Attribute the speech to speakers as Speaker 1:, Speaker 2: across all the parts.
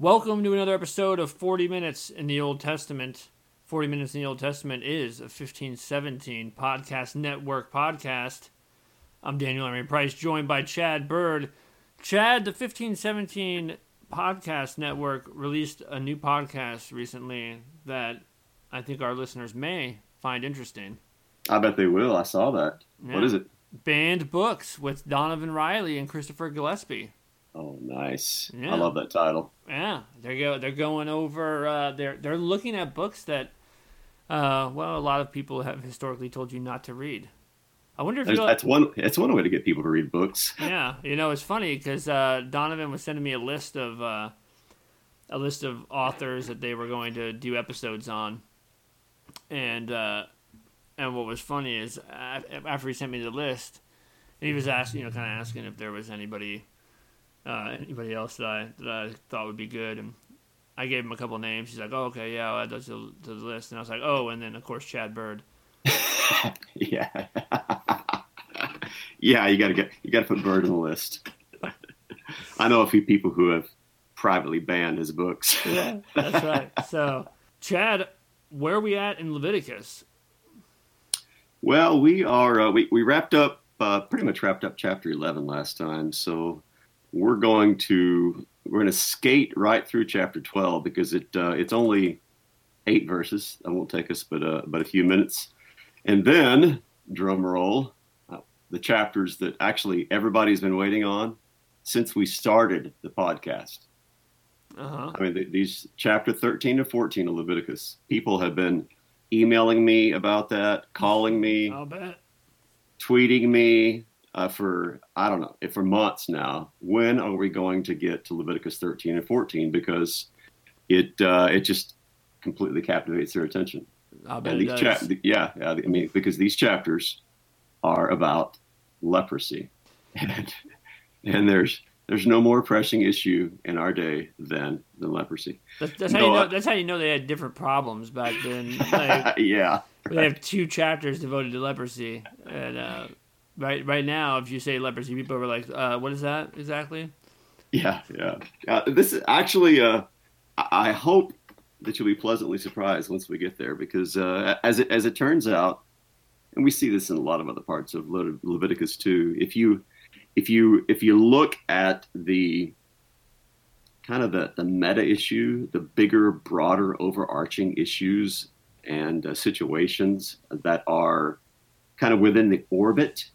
Speaker 1: Welcome to another episode of 40 Minutes in the Old Testament. 40 Minutes in the Old Testament is a 1517 podcast network podcast. I'm Daniel Emery Price, joined by Chad Bird. Chad, the 1517 podcast network released a new podcast recently that I think our listeners may find interesting.
Speaker 2: I bet they will. I saw that.
Speaker 1: Yeah.
Speaker 2: What is it?
Speaker 1: Banned Books with Donovan Riley and Christopher Gillespie.
Speaker 2: Oh, nice.
Speaker 1: Yeah.
Speaker 2: I love that title.
Speaker 1: Yeah, they're going over. They're looking at books that, a lot of people have historically told you not to read. I wonder if
Speaker 2: that's one way to get people to read books.
Speaker 1: Yeah, it's funny because Donovan was sending me a list of authors that they were going to do episodes on, and what was funny is after he sent me the list, and he was asking if there was anybody else that I thought would be good, and I gave him a couple names. He's like, "Oh, okay, yeah, I'll add those to the list." And I was like, "Oh," and then of course Chad Bird.
Speaker 2: Yeah, yeah, you gotta put Bird on the list. I know a few people who have privately banned his books.
Speaker 1: Yeah, that's right. So, Chad, where are we at in Leviticus?
Speaker 2: Well, we are. We pretty much wrapped up chapter 11 last time, so we're going to skate right through chapter 12 because it's only 8 verses. That won't take us but a few minutes, and then drum roll, the chapters that actually everybody's been waiting on since we started the podcast.
Speaker 1: Uh-huh.
Speaker 2: I mean, these chapter 13 to 14 of Leviticus. People have been emailing me about that, calling me,
Speaker 1: I'll bet,
Speaker 2: tweeting me. For months now. When are we going to get to Leviticus 13 and 14? Because it just completely captivates their attention.
Speaker 1: I'll bet it does.
Speaker 2: Because these chapters are about leprosy, and there's no more pressing issue in our day than leprosy.
Speaker 1: That's how you know they had different problems back then.
Speaker 2: Yeah,
Speaker 1: they have 2 chapters devoted to leprosy, and right now, if you say leprosy, people are like, "What is that exactly?"
Speaker 2: Yeah. This is actually, I hope that you'll be pleasantly surprised once we get there, because as it turns out, and we see this in a lot of other parts of Leviticus too. If you look at the kind of the meta issue, the bigger, broader, overarching issues and situations that are kind of within the orbit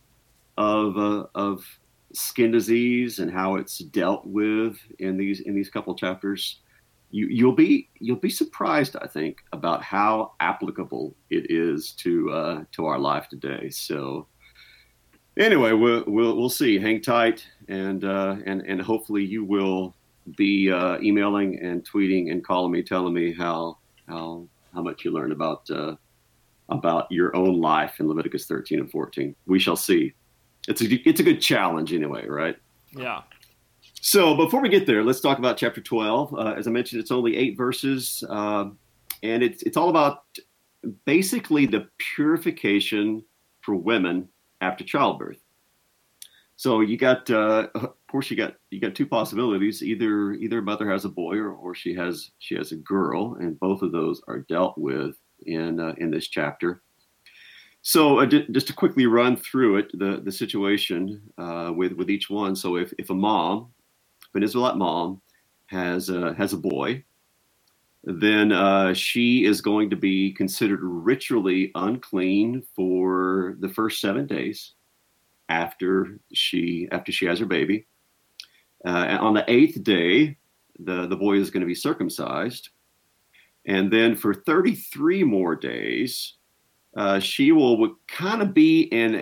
Speaker 2: of skin disease and how it's dealt with in these couple chapters, you'll be surprised, I think, about how applicable it is to our life today. So anyway, we'll see. Hang tight, and hopefully you will be emailing and tweeting and calling me, telling me how much you learned about your own life in Leviticus 13 and 14. We shall see. It's a good challenge anyway, right?
Speaker 1: Yeah.
Speaker 2: So before we get there, let's talk about chapter 12. As I mentioned, it's only 8 verses, and it's all about basically the purification for women after childbirth. So you got, of course, you got 2 possibilities. Either a mother has a boy or she has a girl, and both of those are dealt with in this chapter. So just to quickly run through it, the situation with each one. So if an Israelite mom has a boy, then she is going to be considered ritually unclean for the first 7 days after she has her baby. And on the 8th day, the boy is going to be circumcised, and then for 33 more days. She will kind of be in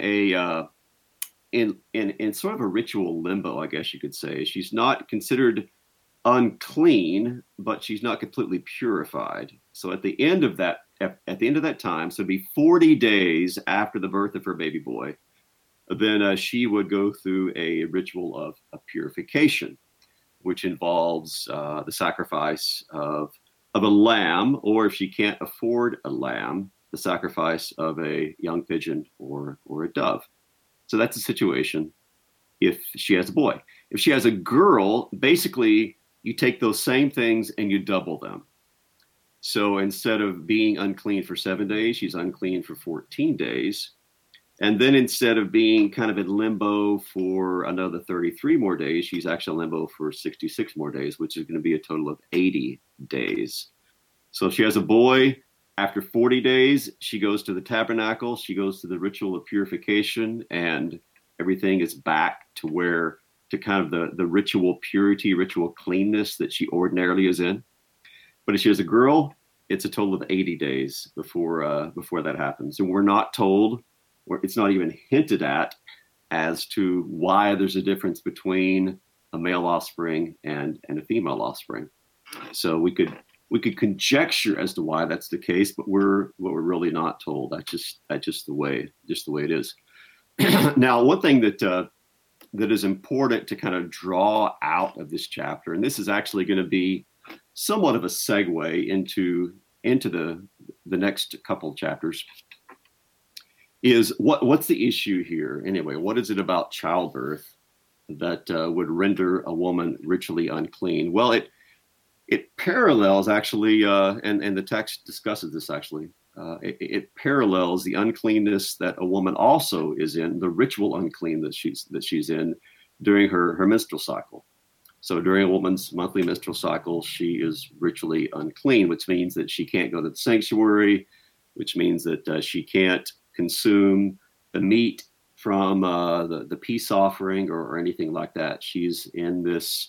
Speaker 2: sort of a ritual limbo, I guess you could say. She's not considered unclean, but she's not completely purified. So at the end of that time, so it'd be 40 days after the birth of her baby boy, then she would go through a ritual of purification, which involves the sacrifice of a lamb, or if she can't afford a lamb, the sacrifice of a young pigeon or a dove. So that's the situation if she has a boy. If she has a girl, basically you take those same things and you double them. So instead of being unclean for 7 days, she's unclean for 14 days. And then instead of being kind of in limbo for another 33 more days, she's actually in limbo for 66 more days, which is going to be a total of 80 days. So if she has a boy, after 40 days, she goes to the tabernacle, she goes to the ritual of purification, and everything is back to kind of the ritual purity, ritual cleanness that she ordinarily is in. But if she has a girl, it's a total of 80 days before that happens. And we're not told, or it's not even hinted at, as to why there's a difference between a male offspring and a female offspring. So we could conjecture as to why that's the case, but we're really not told. That's just the way it is. Now, one thing that is important to kind of draw out of this chapter, and this is actually going to be somewhat of a segue into the next couple of chapters, is what's the issue here anyway? What is it about childbirth that would render a woman ritually unclean? Well, it parallels actually, and the text discusses this actually. It parallels the uncleanness that a woman also is in, the ritual uncleanness that she's in during her menstrual cycle. So during a woman's monthly menstrual cycle, she is ritually unclean, which means that she can't go to the sanctuary, which means that she can't consume the meat from the peace offering or anything like that. She's in this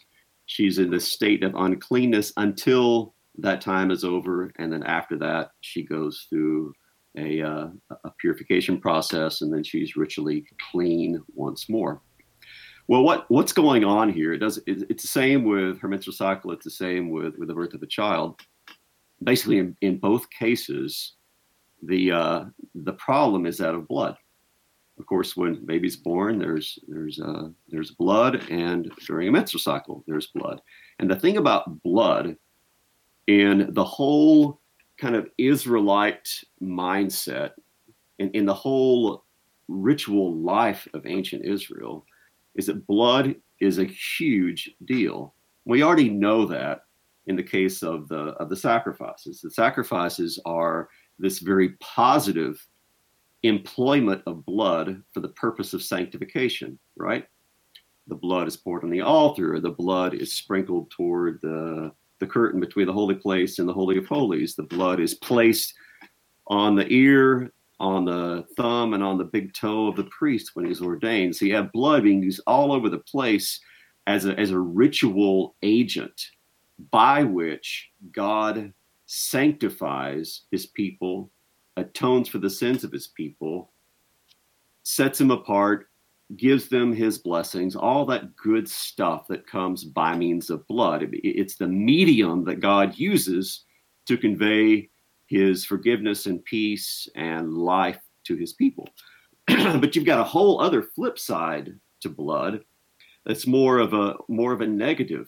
Speaker 2: state of uncleanness until that time is over, and then after that, she goes through a purification process, and then she's ritually clean once more. Well, what's going on here? It's the same with her menstrual cycle. It's the same with the birth of a child. Basically, in both cases, the problem is that of blood. Of course, when baby's born, there's blood, and during a menstrual cycle, there's blood. And the thing about blood in the whole kind of Israelite mindset, in the whole ritual life of ancient Israel, is that blood is a huge deal. We already know that in the case of the sacrifices. The sacrifices are this very positive employment of blood for the purpose of sanctification, right? The blood is poured on the altar. The blood is sprinkled toward the curtain between the holy place and the Holy of Holies. The blood is placed on the ear, on the thumb, and on the big toe of the priest when he's ordained. So you have blood being used all over the place as a ritual agent by which God sanctifies his people, atones for the sins of his people, sets them apart, gives them his blessings, all that good stuff that comes by means of blood. It's the medium that God uses to convey his forgiveness and peace and life to his people. But you've got a whole other flip side to blood that's more of a negative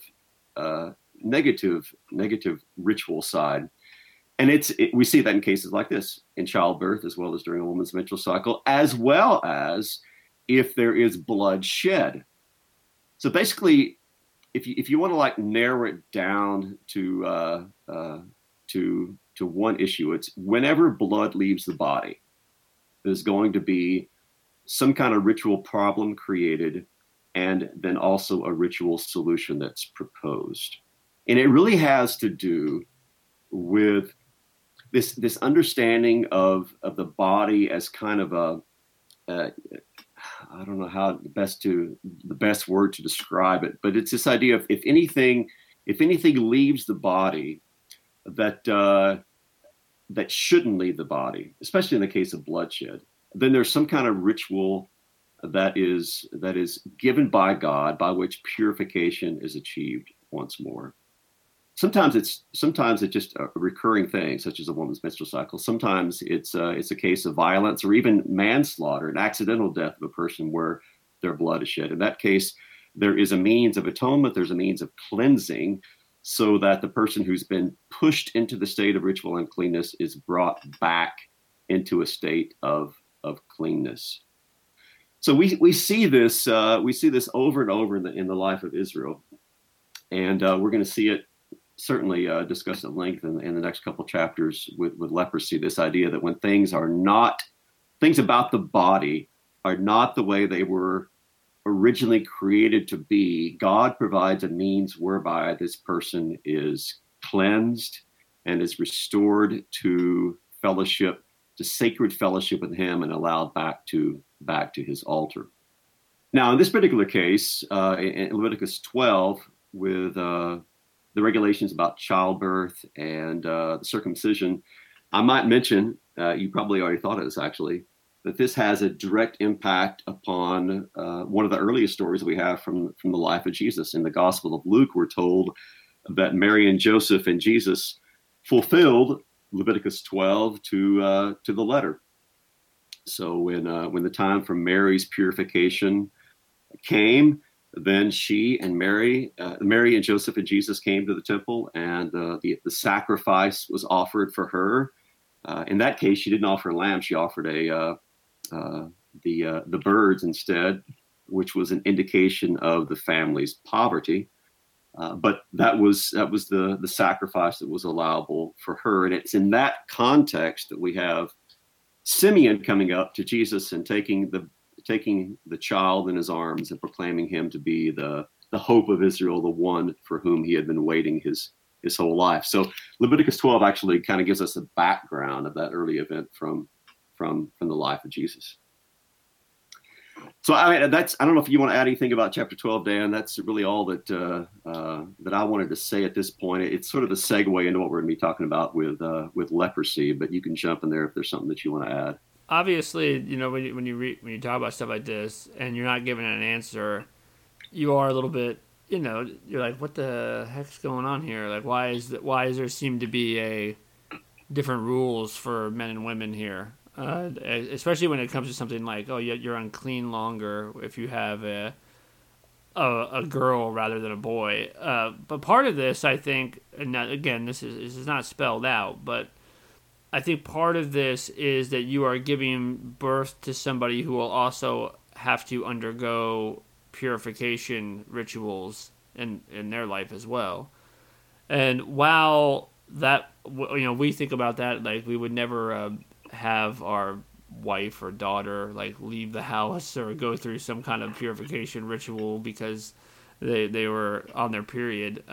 Speaker 2: ritual side. And we see that in cases like this, in childbirth, as well as during a woman's menstrual cycle, as well as if there is blood shed. So basically, if you want to like narrow it down to one issue, it's whenever blood leaves the body, there's going to be some kind of ritual problem created, and then also a ritual solution that's proposed. And it really has to do with this understanding of the body as kind of I don't know how the best word to describe it, but it's this idea of if anything leaves the body that shouldn't leave the body, especially in the case of bloodshed, then there's some kind of ritual that is given by God by which purification is achieved once more. Sometimes it's just a recurring thing, such as a woman's menstrual cycle. Sometimes it's a case of violence or even manslaughter, an accidental death of a person where their blood is shed. In that case, there is a means of atonement. There's a means of cleansing, so that the person who's been pushed into the state of ritual uncleanness is brought back into a state of cleanness. So we see this over and over in the life of Israel. And we're going to see it certainly discussed at length in the next couple chapters with leprosy. This idea that when things about the body are not the way they were originally created to be, God provides a means whereby this person is cleansed and is restored to fellowship, to sacred fellowship with Him, and allowed back to His altar. Now, in this particular case, in Leviticus 12, with the regulations about childbirth and the circumcision, I might mention, you probably already thought of this actually, that this has a direct impact upon one of the earliest stories we have from the life of Jesus. In the Gospel of Luke, we're told that Mary and Joseph and Jesus fulfilled Leviticus 12 to the letter. So when the time for Mary's purification came, then she and Mary and Joseph and Jesus came to the temple, and the sacrifice was offered for her. In that case, she didn't offer a lamb; she offered the birds instead, which was an indication of the family's poverty. But that was the sacrifice that was allowable for her, and it's in that context that we have Simeon coming up to Jesus and taking the child in his arms and proclaiming him to be the hope of Israel, the one for whom he had been waiting his whole life. So Leviticus 12 actually kind of gives us a background of that early event from the life of Jesus. So I don't know if you want to add anything about chapter 12, Dan. That's really all that I wanted to say at this point. It's sort of a segue into what we're going to be talking about with leprosy, but you can jump in there if there's something that you want to add.
Speaker 1: Obviously, when you talk about stuff like this and you're not given an answer, you are a little bit, you're like, what the heck's going on here? Like, why is there seem to be a different rules for men and women here? Especially when it comes to something like, you're unclean longer if you have a girl rather than a boy. But part of this, I think, and again, this is not spelled out, but I think part of this is that you are giving birth to somebody who will also have to undergo purification rituals in their life as well. And while that, we think about that, like we would never have our wife or daughter like leave the house or go through some kind of purification ritual because they were on their period.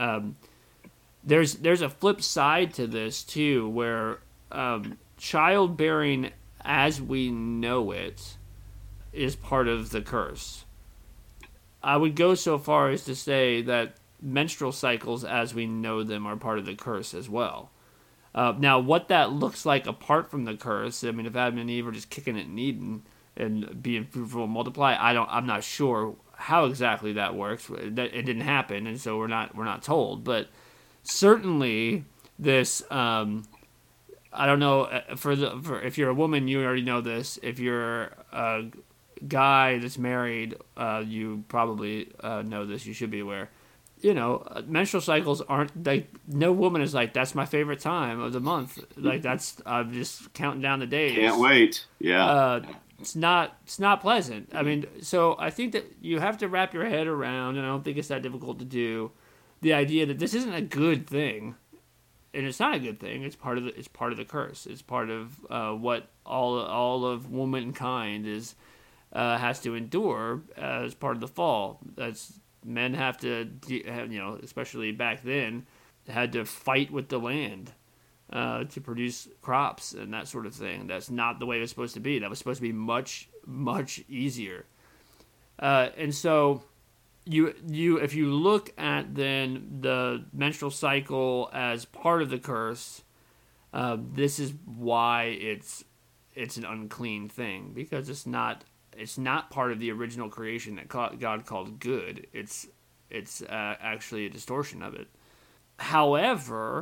Speaker 1: There's a flip side to this too, where childbearing as we know it is part of the curse. I would go so far as to say that menstrual cycles as we know them are part of the curse as well. Now, what that looks like apart from the curse, I mean, if Adam and Eve are just kicking it and eating and being fruitful and multiply, I'm not sure how exactly that works. It didn't happen, and so we're not told. But certainly, this I don't know for if you're a woman, you already know this. If you're a guy that's married, you probably know this. You should be aware. Menstrual cycles aren't like, no woman is like, that's my favorite time of the month. Like I'm just counting down the days.
Speaker 2: Can't wait. Yeah.
Speaker 1: It's not pleasant. I mean, so I think that you have to wrap your head around, and I don't think it's that difficult to do, the idea that this isn't a good thing, and it's not a good thing. It's part of the curse. It's part of what all of womankind has to endure as part of the fall. Men have to, especially back then, had to fight with the land to produce crops and that sort of thing. That's not the way it was supposed to be. That was supposed to be much, much easier. And so, if you look at then the menstrual cycle as part of the curse, this is why it's an unclean thing, because it's not part of the original creation that God called good. It's actually a distortion of it. However,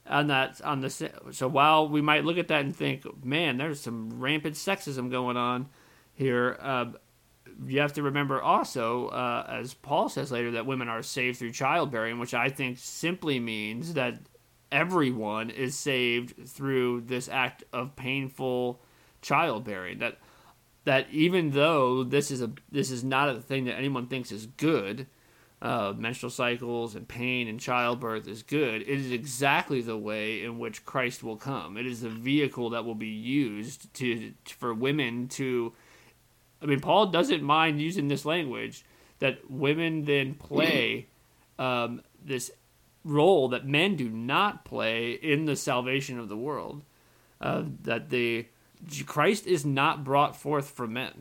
Speaker 1: so while we might look at that and think, man, there's some rampant sexism going on here, you have to remember also, as Paul says later, that women are saved through childbearing, which I think simply means that everyone is saved through this act of painful childbearing. That even though this is not a thing that anyone thinks is good, menstrual cycles and pain and childbirth is good. It is exactly the way in which Christ will come. It is the vehicle that will be used for women to. I mean, Paul doesn't mind using this language that women then play this role that men do not play in the salvation of the world. Christ is not brought forth for men.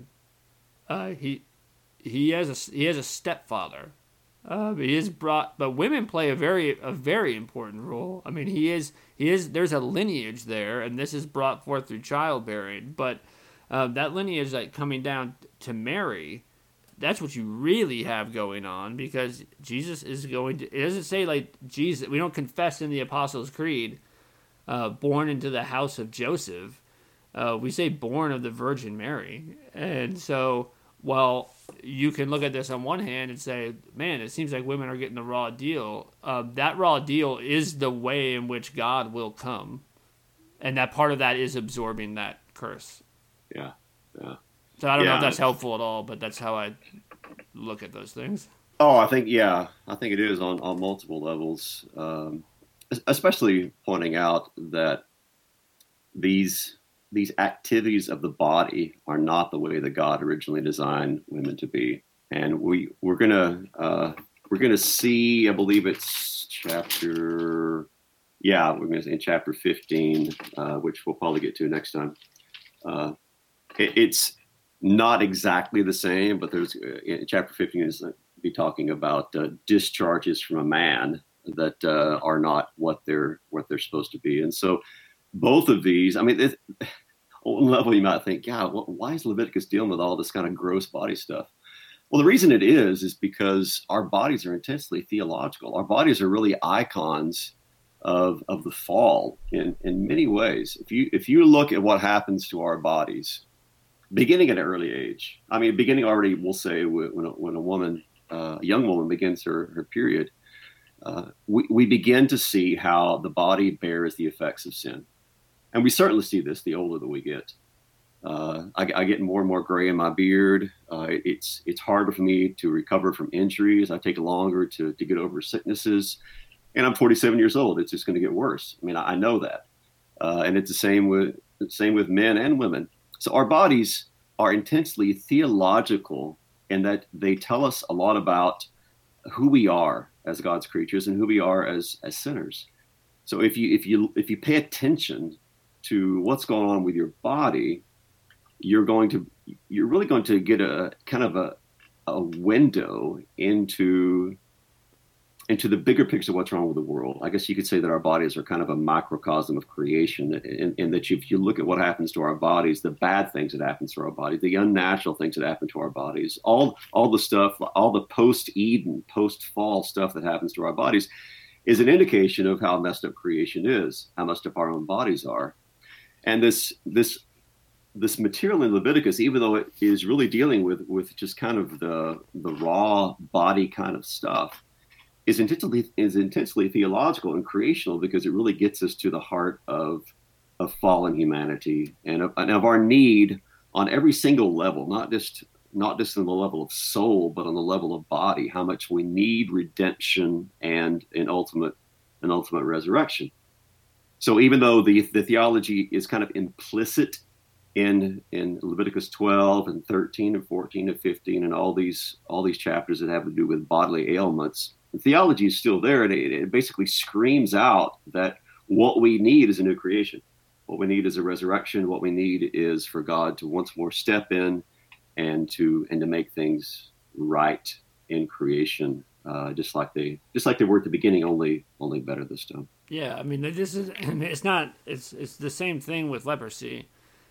Speaker 1: He has a stepfather. He is brought, but women play a very important role. I mean, there's a lineage there, and this is brought forth through childbearing. But that lineage, like coming down to Mary, that's what you really have going on, because Jesus is going to. It doesn't say like Jesus. We don't confess in the Apostles' Creed, born into the house of Joseph. We say born of the Virgin Mary, and so. Well, you can look at this on one hand and say, man, it seems like women are getting the raw deal. That raw deal is the way in which God will come. And that part of that is absorbing that curse.
Speaker 2: Yeah.
Speaker 1: So I don't know if that's helpful at all, but that's how I look at those things.
Speaker 2: Oh, I think it is on multiple levels, especially pointing out that these activities of the body are not the way that God originally designed women to be, and we're gonna see. I believe it's we're gonna say in chapter 15, which we'll probably get to next time. It's not exactly the same, but there's in chapter 15 is be talking about discharges from a man that are not what they're supposed to be, and so. Both of these, I mean, on one level you might think, yeah, why is Leviticus dealing with all this kind of gross body stuff? Well, the reason it is because our bodies are intensely theological. Our bodies are really icons of the fall in many ways. If you look at what happens to our bodies, beginning at an early age, I mean, beginning already, we'll say when a woman, a young woman begins her period, we begin to see how the body bears the effects of sin. And we certainly see this the older that we get. I get more and more gray in my beard. It's harder for me to recover from injuries. I take longer to get over sicknesses. And I'm 47 years old. It's just going to get worse. I mean, I know that. And it's the same with men and women. So our bodies are intensely theological in that they tell us a lot about who we are as God's creatures and who we are as sinners. So if you pay attention to what's going on with your body, you're really going to get a kind of a window into the bigger picture of what's wrong with the world. I guess you could say that our bodies are kind of a microcosm of creation, and that if you look at what happens to our bodies, the bad things that happen to our bodies, the unnatural things that happen to our bodies, all the stuff, all the post-Eden, post-fall stuff that happens to our bodies is an indication of how messed up creation is, how messed up our own bodies are. And this material in Leviticus, even though it is really dealing with just kind of the raw body kind of stuff, is intensely theological and creational, because it really gets us to the heart of fallen humanity and of our need on every single level, not just on the level of soul, but on the level of body, how much we need redemption and an ultimate resurrection. So even though the theology is kind of implicit in Leviticus 12 and 13 and 14 and 15 and all these chapters that have to do with bodily ailments, the theology is still there, and it basically screams out that what we need is a new creation. What we need is a resurrection. What we need is for God to once more step in and to make things right in creation, just like they were at the beginning, only better this time.
Speaker 1: Yeah, I mean, it's the same thing with leprosy.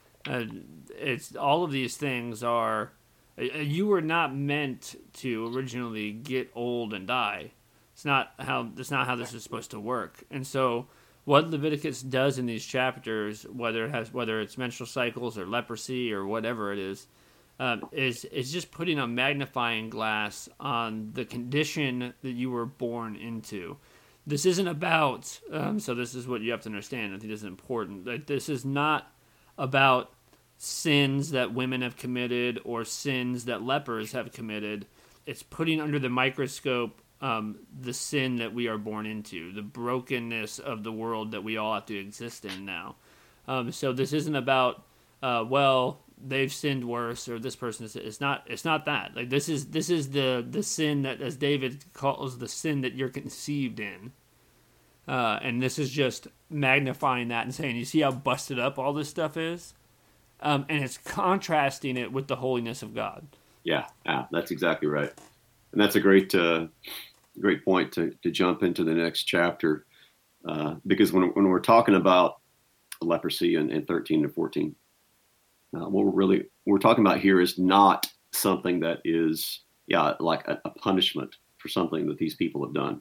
Speaker 1: It's all of these things are. You were not meant to originally get old and die. That's not how this is supposed to work. And so, what Leviticus does in these chapters, whether it's menstrual cycles or leprosy or whatever it is just putting a magnifying glass on the condition that you were born into. This isn't about. So this is what you have to understand. I think this is important. Like, this is not about sins that women have committed or sins that lepers have committed. it's putting under the microscope the sin that we are born into, the brokenness of the world that we all have to exist in now. So this isn't about well, they've sinned worse, or this person is. It's not that. Like this is the sin that, as David calls, the sin that you're conceived in. And this is just magnifying that and saying, you see how busted up all this stuff is? And it's contrasting it with the holiness of God.
Speaker 2: Yeah, that's exactly right. And that's a great point to jump into the next chapter. Because when we're talking about leprosy in 13 to 14, what we're talking about here is not something that is, like a punishment for something that these people have done.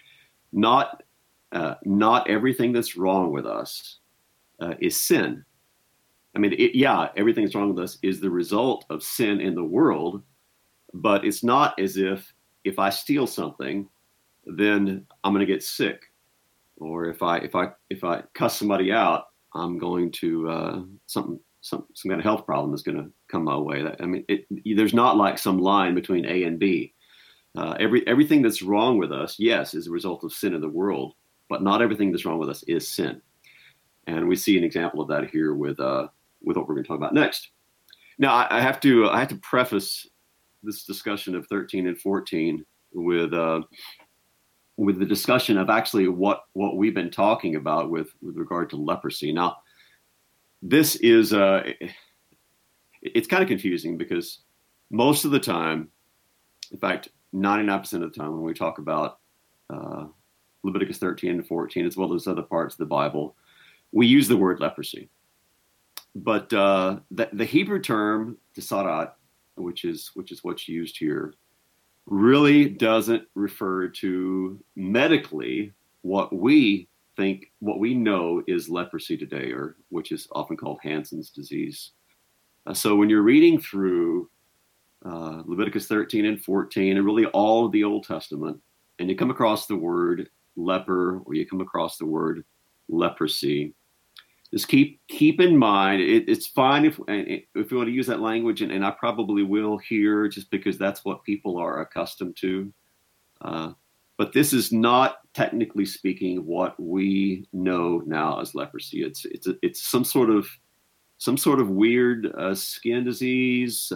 Speaker 2: Not everything that's wrong with us is sin. I mean, everything that's wrong with us is the result of sin in the world, but it's not as if I steal something, then I'm going to get sick, or if I cuss somebody out, I'm going to some kind of health problem is going to come my way. There's not like some line between A and B. Everything that's wrong with us, yes, is a result of sin in the world. But not everything that's wrong with us is sin. And we see an example of that here with what we're going to talk about next. Now, I have to preface this discussion of 13 and 14 with the discussion of actually what we've been talking about with regard to leprosy. Now, this is it's kind of confusing because most of the time, in fact, 99% of the time when we talk about Leviticus 13 and 14, as well as other parts of the Bible, we use the word leprosy. But the Hebrew term tsarat, which is what's used here, really doesn't refer to medically what we know is leprosy today, or which is often called Hansen's disease. So when you're reading through Leviticus 13 and 14, and really all of the Old Testament, and you come across the word leper, or you come across the word leprosy, just keep in mind, it's fine if you want to use that language, and I probably will here, just because that's what people are accustomed to. But this is not, technically speaking, what we know now as leprosy. It's some sort of weird skin disease.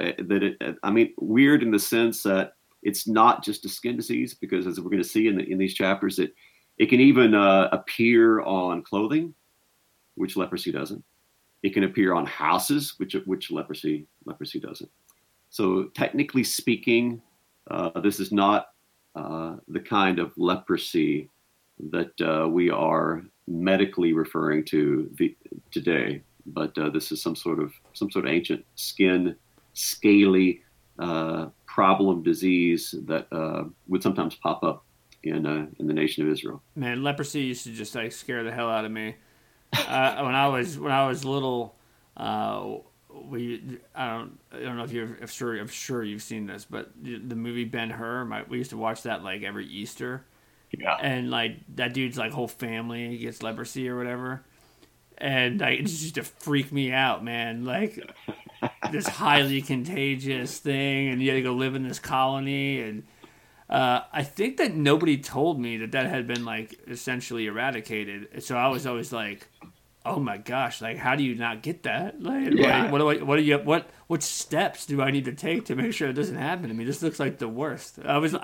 Speaker 2: Weird in the sense that it's not just a skin disease, because as we're going to see in these chapters, it can even appear on clothing, which leprosy doesn't. It can appear on houses, which leprosy doesn't. So technically speaking, this is not the kind of leprosy that we are medically referring to today, but this is some sort of ancient skin, scaly problem disease that would sometimes pop up in the nation of Israel.
Speaker 1: Man, leprosy used to just like scare the hell out of me. When I was little, I don't know if I'm sure you've seen this, but the movie Ben-Hur, we used to watch that like every Easter.
Speaker 2: Yeah.
Speaker 1: And like that dude's like whole family gets leprosy or whatever. And like, it just used to freak me out, man. Like this highly contagious thing, and you had to go live in this colony. And I think that nobody told me that had been like essentially eradicated. So I was always like, oh my gosh, like how do you not get that? Like,
Speaker 2: yeah.
Speaker 1: What steps do I need to take to make sure it doesn't happen to me? This looks like the worst.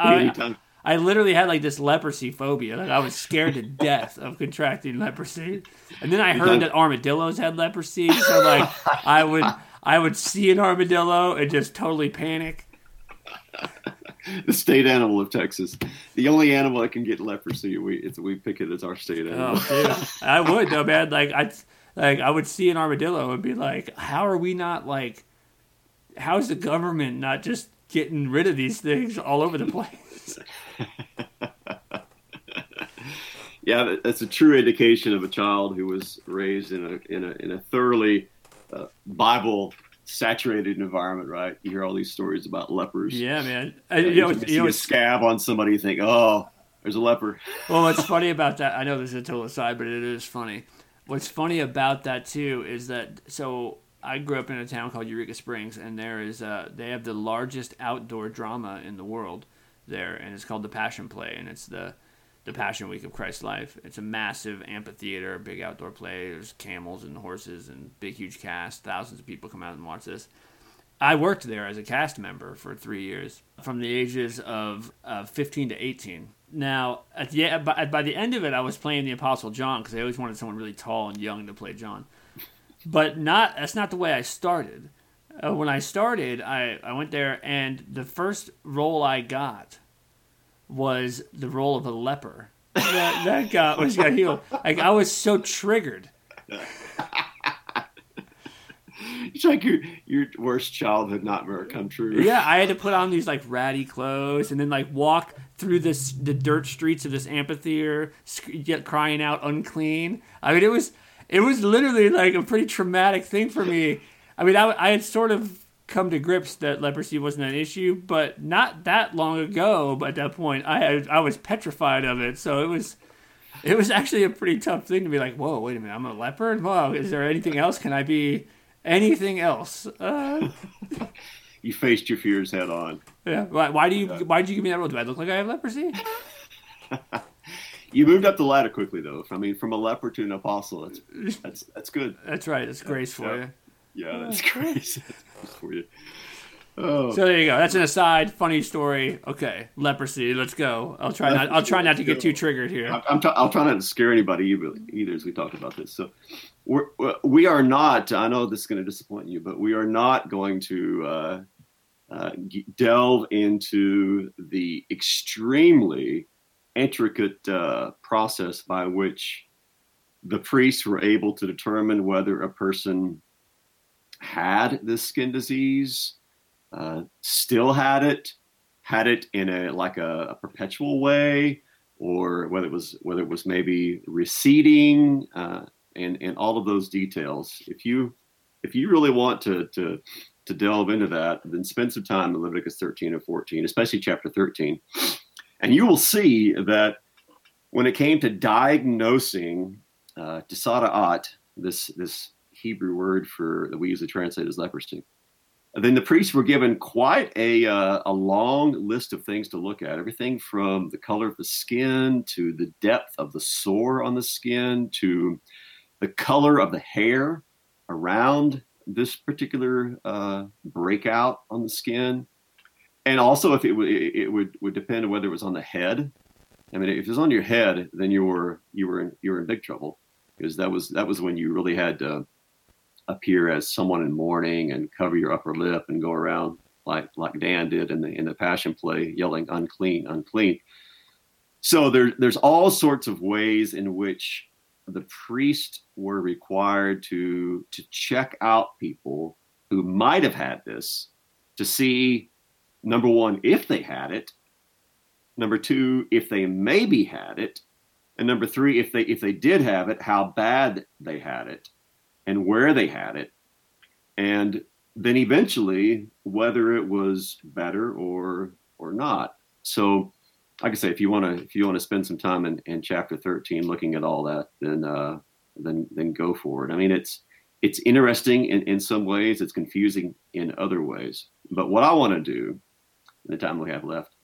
Speaker 1: I literally had like this leprosy phobia. Like I was scared to death of contracting leprosy. And then I heard that armadillos had leprosy, so like I would see an armadillo and just totally panic.
Speaker 2: The state animal of Texas, the only animal that can get leprosy, we pick it as our state animal.
Speaker 1: Oh, dude. I would though, man. Like I would see an armadillo and be like, how are we not like? How's the government not just getting rid of these things all over the place?
Speaker 2: Yeah, that's a true indication of a child who was raised in a thoroughly Bible saturated environment, right? You hear all these stories about lepers.
Speaker 1: Yeah, man.
Speaker 2: You see a scab on somebody, you think, oh, there's a leper.
Speaker 1: Well, what's funny about that, I know this is a total aside, but it is funny. What's funny about that too is that, so I grew up in a town called Eureka Springs, and they have the largest outdoor drama in the world there, and it's called the Passion Play, and it's the Passion Week of Christ's life. It's a massive amphitheater, big outdoor play. There's camels and horses and big, huge cast. Thousands of people come out and watch this. I worked there as a cast member for 3 years, from the ages of 15 to 18. Now, by the end of it, I was playing the Apostle John, because I always wanted someone really tall and young to play John. But that's not the way I started. When I started, I went there, and the first role I got was the role of a leper. That got healed. Like, I was so triggered.
Speaker 2: It's like your worst childhood nightmare come true.
Speaker 1: Yeah, I had to put on these like ratty clothes and then like walk through the dirt streets of this amphitheater, crying out unclean. I mean, it was literally like a pretty traumatic thing for me. I mean, I had sort of come to grips that leprosy wasn't an issue, but not that long ago. But at that point, I was petrified of it. So it was actually a pretty tough thing to be like, whoa, wait a minute, I'm a leper? Wow, is there anything else? Can I be anything else?
Speaker 2: You faced your fears head on.
Speaker 1: Yeah. Why did you give me that role? Do I look like I have leprosy?
Speaker 2: You moved up the ladder quickly, though. I mean, from a leper to an apostle, that's good.
Speaker 1: That's right. That's grace for you.
Speaker 2: Yeah, that's grace for you.
Speaker 1: Oh. So there you go. That's an aside. Funny story. Okay, leprosy. Let's go. I'll try not to get too triggered here.
Speaker 2: I'll try not to scare anybody either as we talk about this. So we are not. I know this is going to disappoint you, but we are not going to delve into the extremely intricate process by which the priests were able to determine whether a person had this skin disease, still had it in a perpetual way, or whether it was maybe receding, and all of those details. If you really want to delve into that, then spend some time in Leviticus 13 and 14, especially chapter 13, and you will see that when it came to diagnosing tisada'at, this Hebrew word that we usually translate as leprosy, then the priests were given quite a long list of things to look at. Everything from the color of the skin to the depth of the sore on the skin to the color of the hair around this particular breakout on the skin, and also if it would depend on whether it was on the head. I mean, if it was on your head, then you were in big trouble, because that was when you really had to appear as someone in mourning and cover your upper lip and go around like Dan did in the Passion Play, yelling "unclean, unclean." So there's all sorts of ways in which the priests were required to check out people who might have had this, to see, number one, if they had it, number two, if they maybe had it, and number three, if they did have it, how bad they had it and where they had it, and then eventually whether it was better or not. So, like I say, if you want to spend some time in chapter 13 looking at all that, then go for it. I mean, it's interesting in some ways, it's confusing in other ways. But what I want to do in the time we have left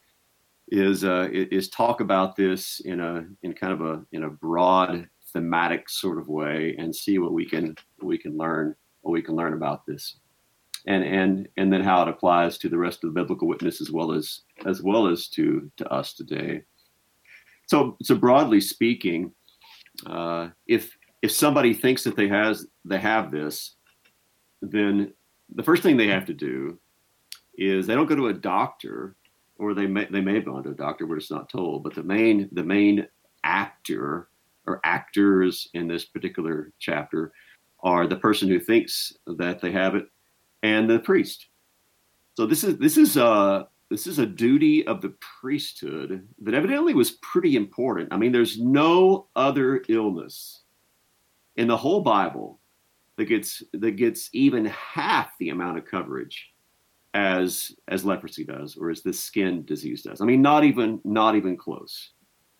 Speaker 2: is talk about this in a broad thematic sort of way, and see what we can learn about this, and then how it applies to the rest of the biblical witness as well as to us today. So broadly speaking, if somebody thinks that they have this, then the first thing they have to do is they don't go to a doctor, or they may have gone to a doctor, we're just not told. But the main actor or actors in this particular chapter are the person who thinks that they have it and the priest. So this is a duty of the priesthood that evidently was pretty important. I mean, there's no other illness in the whole Bible that gets even half the amount of coverage as leprosy does, or as this skin disease does. I mean, not even close.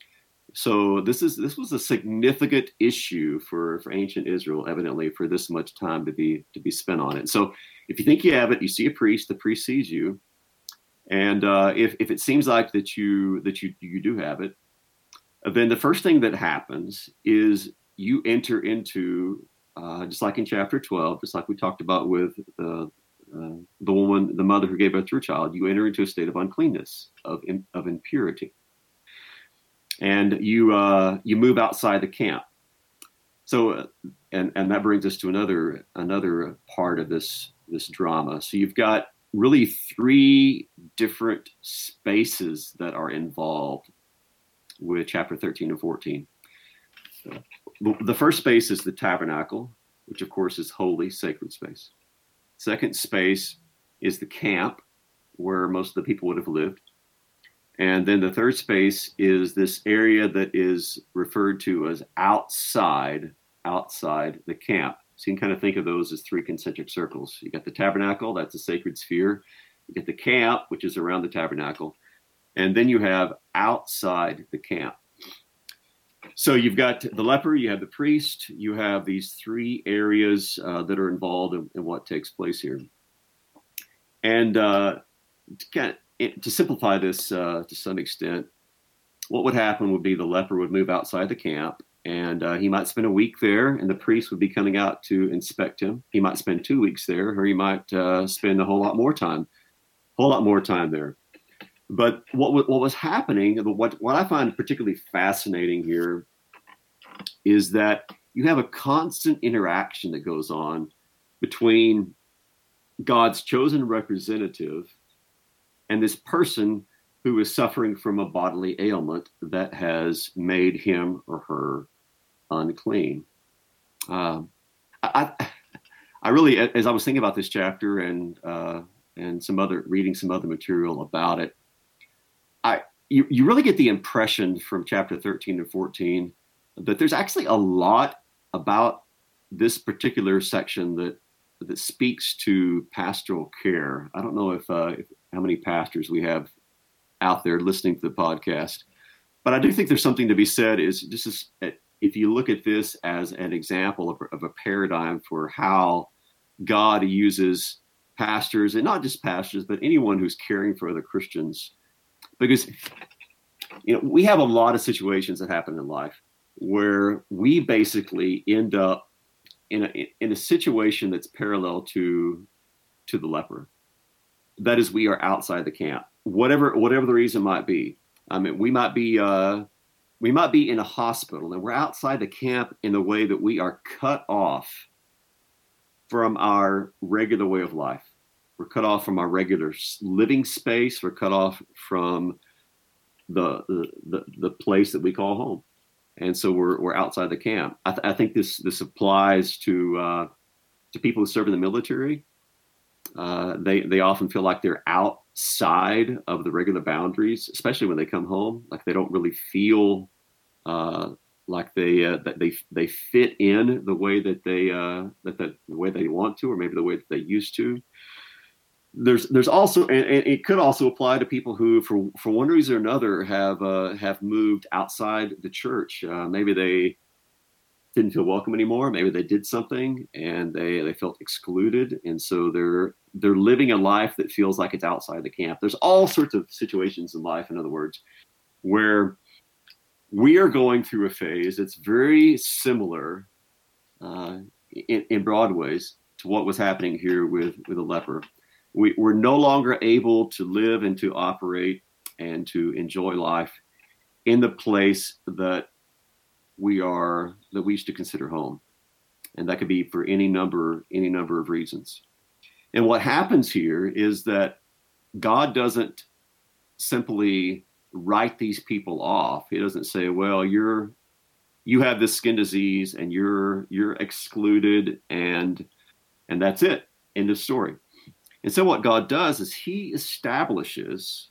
Speaker 2: So this was a significant issue for ancient Israel, evidently, for this much time to be spent on it. So if you think you have it, you see a priest, the priest sees you, and if it seems like that you do have it, then the first thing that happens is you enter into, just like in chapter 12, just like we talked about with the woman, the mother who gave birth to her child, you enter into a state of uncleanness, of impurity, and you move outside the camp. So, and that brings us to another part of this drama. So you've got really three different spaces that are involved with chapter 13 and 14. The first space is the tabernacle, which of course is holy, sacred space. Second space is the camp, where most of the people would have lived. And then the third space is this area that is referred to as outside the camp. So you can kind of think of those as three concentric circles. You got the tabernacle, that's a sacred sphere. You get the camp, which is around the tabernacle. And then you have outside the camp. So you've got the leper, you have the priest, you have these three areas that are involved in what takes place here. And to simplify this to some extent, what would happen would be the leper would move outside the camp, and he might spend a week there, and the priest would be coming out to inspect him. He might spend 2 weeks there, or he might spend a whole lot more time there. But what was happening, what I find particularly fascinating here, is that you have a constant interaction that goes on between God's chosen representative and this person who is suffering from a bodily ailment that has made him or her unclean. I really, as I was thinking about this chapter and reading some other material about it, you really get the impression from chapter 13 and 14 that there's actually a lot about this particular section that speaks to pastoral care. I don't know if how many pastors we have out there listening to the podcast, but I do think there's something to be said. If you look at this as an example of a paradigm for how God uses pastors, and not just pastors, but anyone who's caring for other Christians, because we have a lot of situations that happen in life where we basically end up in a situation that's parallel to the leper. That is, we are outside the camp, whatever the reason might be. I mean, we might be in a hospital and we're outside the camp in the way that we are cut off from our regular way of life. We're cut off from our regular living space. We're cut off from the place that we call home, and so we're outside the camp. I think this applies to people who serve in the military. They often feel like they're outside of the regular boundaries, especially when they come home. Like they don't really feel like they fit in the way that the way they want to, or maybe the way that they used to. There's also, and it could also apply to people who, for one reason or another, have moved outside the church. Maybe they didn't feel welcome anymore. Maybe they did something and they felt excluded, and so they're living a life that feels like it's outside the camp. There's all sorts of situations in life, in other words, where we are going through a phase that's very similar in broad ways to what was happening here with the leper. We're no longer able to live and to operate and to enjoy life in the place that we used to consider home. And that could be for any number of reasons. And what happens here is that God doesn't simply write these people off. He doesn't say, well, you have this skin disease and you're excluded and that's it. End of story. And so what God does is he establishes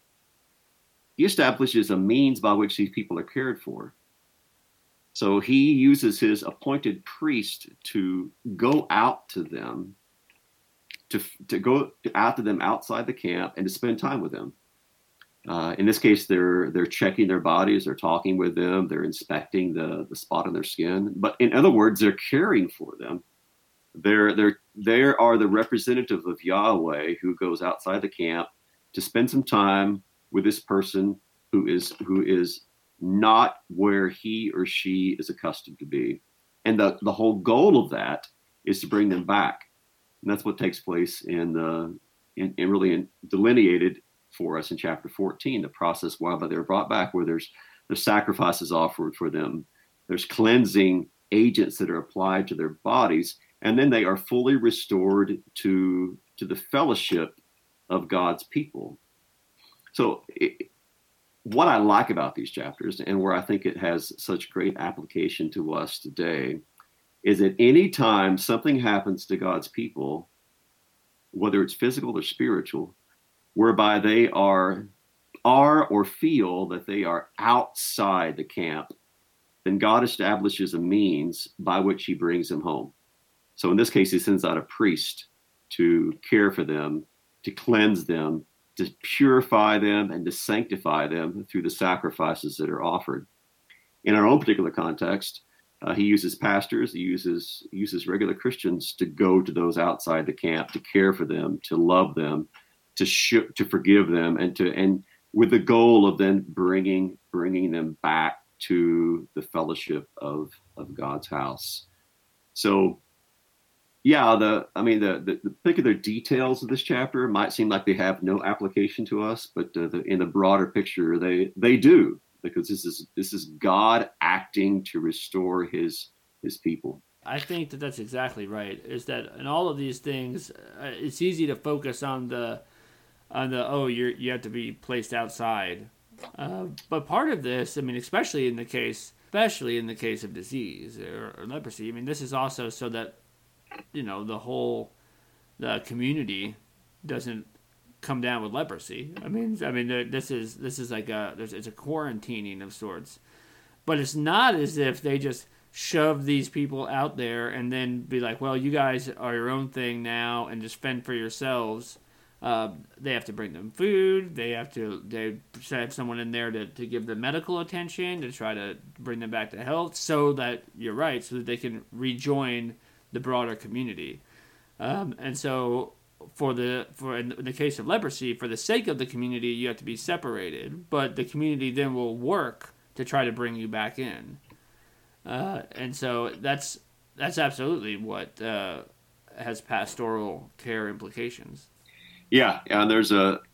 Speaker 2: a means by which these people are cared for. So he uses his appointed priest to go out to them, to go out to them outside the camp and to spend time with them. In this case, they're checking their bodies, they're talking with them, they're inspecting the spot on their skin. But in other words, they're caring for them. They are the representative of Yahweh who goes outside the camp to spend some time with this person who is not where he or she is accustomed to be. And the whole goal of that is to bring them back. And that's what takes place in delineated for us in chapter 14, the process while they're brought back, where there's sacrifices offered for them. There's cleansing agents that are applied to their bodies, and then they are fully restored to the fellowship of God's people. So what I like about these chapters, and where I think it has such great application to us today, is that any time something happens to God's people, whether it's physical or spiritual, whereby they are or feel that they are outside the camp, then God establishes a means by which he brings them home. So in this case, he sends out a priest to care for them, to cleanse them, to purify them, and to sanctify them through the sacrifices that are offered. In our own particular context, he uses pastors, he uses regular Christians to go to those outside the camp, to care for them, to love them, to forgive them, and with the goal of then bringing them back to the fellowship of God's house. So, yeah, the particular details of this chapter might seem like they have no application to us, but in the broader picture, they do, because this is God acting to restore his people.
Speaker 1: I think that's exactly right. Is that in all of these things, it's easy to focus on the you have to be placed outside, but part of this, I mean, especially in the case of disease or leprosy, I mean, this is also so that the community doesn't come down with leprosy. I mean, this is like it's a quarantining of sorts, but it's not as if they just shove these people out there and then be like, well, you guys are your own thing now and just fend for yourselves. They have to bring them food. They have someone in there to give them medical attention, to try to bring them back to health, so that they can rejoin the broader community. And so in the case of leprosy, for the sake of the community, you have to be separated, but the community then will work to try to bring you back in. And so that's absolutely what has pastoral care implications.
Speaker 2: Yeah, and there's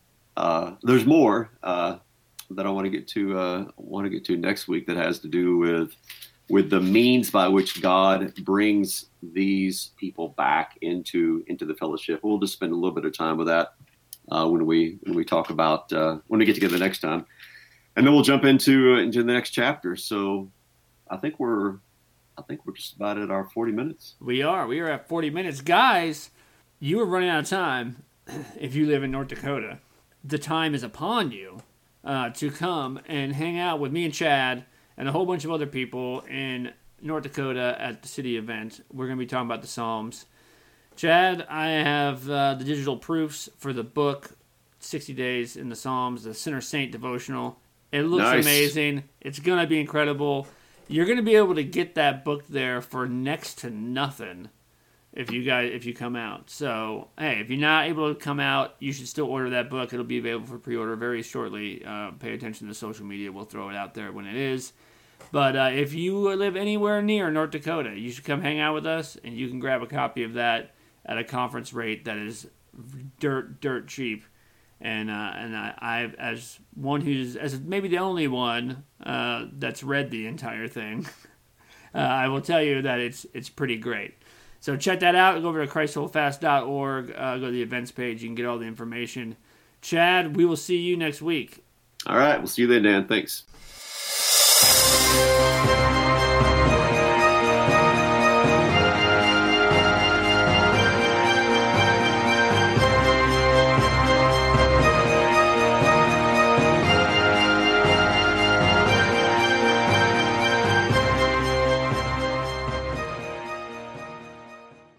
Speaker 2: more that I want to get to next week that has to do with the means by which God brings these people back into the fellowship. We'll just spend a little bit of time with that when we talk about when we get together next time, and then we'll jump into the next chapter. So I think we're just about at our 40 minutes.
Speaker 1: We are at 40 minutes, guys. You are running out of time. If you live in North Dakota, the time is upon you to come and hang out with me and Chad and a whole bunch of other people in North Dakota at the city event. We're going to be talking about the Psalms. Chad, I have the digital proofs for the book, 60 Days in the Psalms, the Sinner Saint devotional. It looks amazing. It's going to be incredible. You're going to be able to get that book there for next to nothing if you come out. So, hey, if you're not able to come out, you should still order that book. It'll be available for pre-order very shortly. Pay attention to social media. We'll throw it out there when it is. But if you live anywhere near North Dakota, you should come hang out with us, and you can grab a copy of that at a conference rate that is dirt cheap. And I, as maybe the only one that's read the entire thing, I will tell you that it's pretty great. So check that out. Go over to ChristHoldFast.org. Go to the events page. You can get all the information. Chad, we will see you next week.
Speaker 2: All right. We'll see you then, Dan. Thanks.